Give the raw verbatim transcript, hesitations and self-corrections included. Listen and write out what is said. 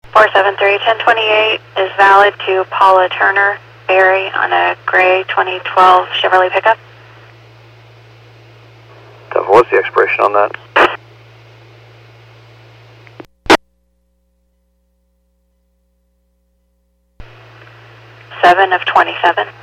four seven three, ten twenty-eight is valid to Paula Turner Berry on a gray twenty twelve Chevrolet pickup. What's the expiration on that? seven of twenty-seven.